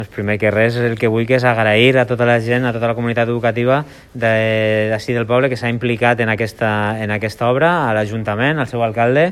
Primer que res, el que vull que és agrair a tota la gent, a tota la comunitat educativa d'ací del poble que s'ha implicat en aquesta obra, a l'Ajuntament, al seu alcalde,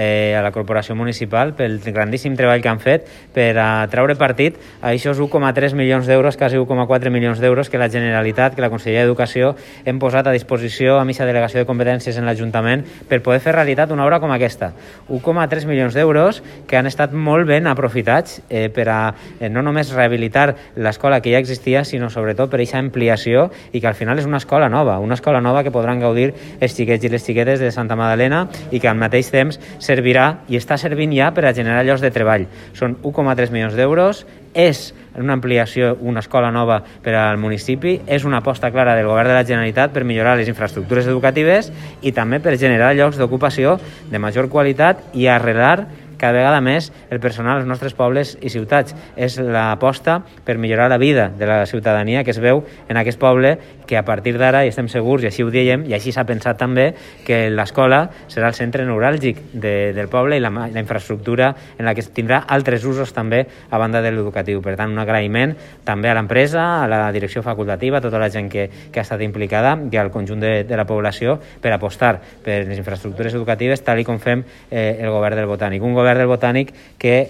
a la Corporació Municipal, pel grandíssim treball que han fet per a treure partit a aquests 1,3 milions d'euros, quasi 1,4 milions d'euros que la Generalitat, que la Conselleria d'Educació hem posat a disposició a aquesta delegació de competències en l'Ajuntament per poder fer realitat una obra com aquesta. 1,3 milions d'euros que han estat molt ben aprofitats per a no només rehabilitar l'escola que ja existia, sinó sobretot per aquesta ampliació i que al final és una escola nova que podran gaudir els xiquets i les xiquetes de Santa Magdalena i que al mateix temps servirà i està servint ja per a generar llocs de treball. Són 1,3 milions d'euros, és una ampliació, una escola nova per al municipi, és una aposta clara del Govern de la Generalitat per millorar les infraestructures educatives i també per generar llocs d'ocupació de major qualitat i arrelar cada vegada més el personal als nostres pobles i ciutats. És l'aposta per millorar la vida de la ciutadania que es veu en aquest poble, que a partir d'ara, i estem segurs, i així ho diem, i així s'ha pensat també, que l'escola serà el centre neuràlgic del poble i la infraestructura en la que tindrà altres usos també a banda de l'educatiu. Per tant, un agraïment també a l'empresa, a la direcció facultativa, a tota la gent que ha estat implicada i al conjunt de la població per apostar per les infraestructures educatives tal com fem el govern del Botànic. Un govern del Botànic que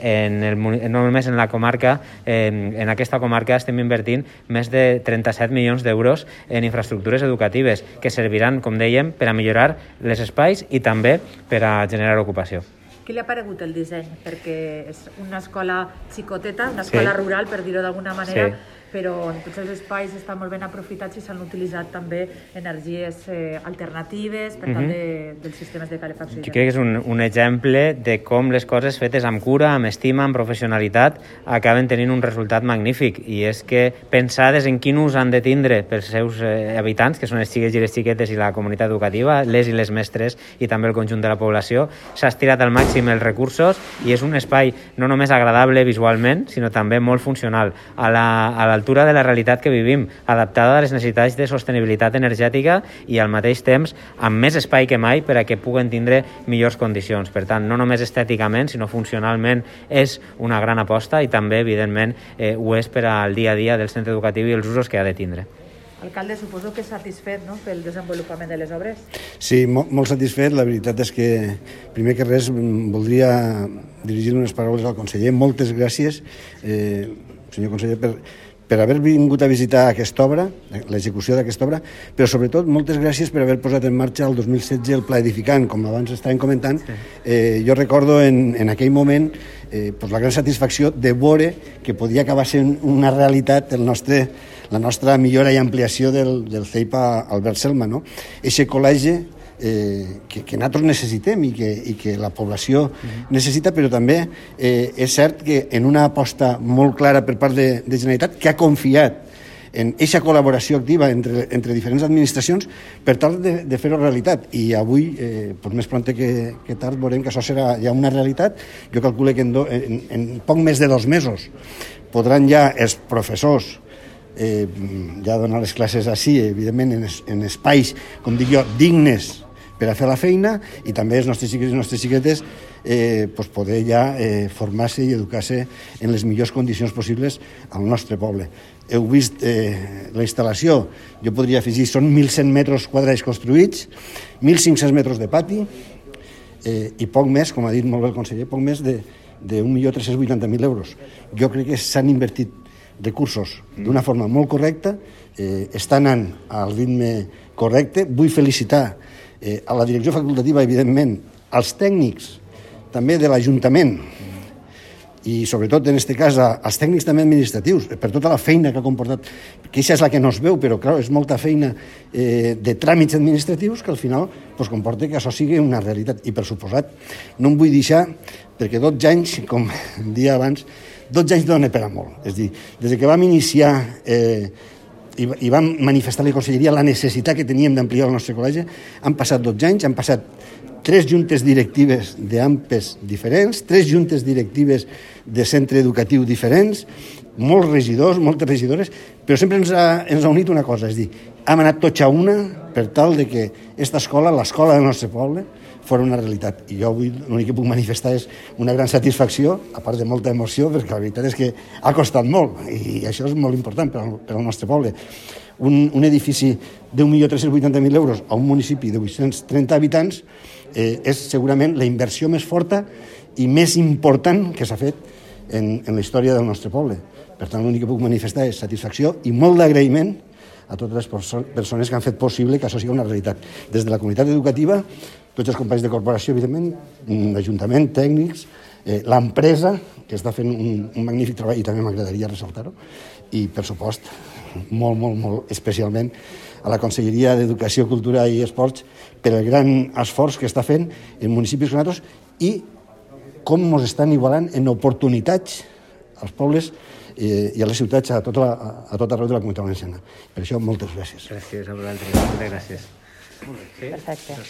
no només en la comarca, en aquesta comarca estem invertint més de 37 milions d'euros en infraestructures educatives que serviran, com dèiem, per a millorar els espais i també per a generar ocupació. Què li ha paregut el disseny? Perquè és una escola xicoteta, una escola rural, per dir-ho d'alguna manera, però en tots els espais estan molt ben aprofitats i s'han utilitzat també energies alternatives per tal dels sistemes de calefacció. Jo crec que és un exemple de com les coses fetes amb cura, amb estima, amb professionalitat, acaben tenint un resultat magnífic, i és que pensades en quin ús han de tindre pels seus habitants, que són els xiquets i les xiquetes i la comunitat educativa, les i les mestres i també el conjunt de la població, s'ha estirat al màxim els recursos i és un espai no només agradable visualment, sinó també molt funcional, a l'altura de la realitat que vivim, adaptada a les necessitats de sostenibilitat energètica i al mateix temps amb més espai que mai per a que puguen tindre millors condicions. Per tant, no només estèticament, sinó funcionalment és una gran aposta i també, evidentment, ho és per al dia a dia del centre educatiu i els usos que ha de tindre. Alcalde, suposo que satisfet, no?, pel desenvolupament de les obres. Sí, molt satisfet. La veritat és que, primer que res, voldria dirigir unes paraules al conseller. Moltes gràcies, senyor conseller, per haver vingut a visitar aquesta obra, l'execució d'aquesta obra, però sobretot moltes gràcies per haver posat en marxa el 2016 el pla edificant, com abans estàvem comentant. Jo recordo en aquell moment la gran satisfacció de veure que podia acabar sent una realitat la nostra millora i ampliació del CEIP Albert Selma, no? Eixe col·legi que nosaltres necessitem i que la població necessita, però també és cert que en una aposta molt clara per part de Generalitat, que ha confiat en aquesta col·laboració activa entre diferents administracions per tal de fer-ho realitat. I avui, més pront que tard, veurem que això serà ja una realitat. Jo calculo que en poc més de 2 mesos podran ja els professors ja donar les classes així, evidentment en espais, com dic jo, dignes per a fer la feina, i també els nostres xiquets i les nostres xiquetes poder ja formar-se i educar-se en les millors condicions possibles al nostre poble. Heu vist la instal·lació, jo podria afegir, són 1.100 metres quadrats construïts, 1.500 metres de pati i poc més, com ha dit molt bé el conseller, poc més de 1.380.000 euros. Jo crec que s'han invertit recursos d'una forma molt correcta, està anant al ritme correcte. Vull felicitar a la direcció facultativa, evidentment, als tècnics també de l'Ajuntament i sobretot en aquest cas als tècnics també administratius per tota la feina que ha comportat, que aquesta és la que no es veu, però clar, és molta feina de tràmits administratius que al final comporta que això sigui una realitat. I per suposat, no em vull deixar, perquè 12 anys, com dia abans, 12 anys dona per a molt. És a dir, des que vam iniciar i vam manifestar a la Conselleria la necessitat que teníem d'ampliar el nostre col·legi, han passat 12 anys, han passat 3 juntes directives d'AMPEs diferents, 3 juntes directives de centre educatiu diferents, molts regidors, moltes regidores, però sempre ens ha unit una cosa, és dir, hem anat tots a una per tal de que aquesta escola, l'escola del nostre poble, fora una realitat. I jo avui l'únic que puc manifestar és una gran satisfacció, a part de molta emoció, perquè la veritat és que ha costat molt, i això és molt important per al nostre poble. Un edifici d'1.380.000 euros a un municipi de 830 habitants és segurament la inversió més forta i més important que s'ha fet en la història del nostre poble. Per tant, l'únic que puc manifestar és satisfacció i molt d'agraïment a totes les persones que han fet possible que això sigui una realitat. Des de la comunitat educativa, tots els companys de corporació, evidentment, l'Ajuntament, tècnics, l'empresa, que està fent un magnífic treball, i també m'agradaria ressaltar-ho, i, per supost, molt especialment a la Conselleria d'Educació, Cultura i Esports per el gran esforç que està fent en municipis com nosaltres i com ens estan igualant en oportunitats als pobles i a les ciutats a tot arreu de la comunitat valenciana. Per això, moltes gràcies. Gràcies a vosaltres. Moltes gràcies. Perfecte.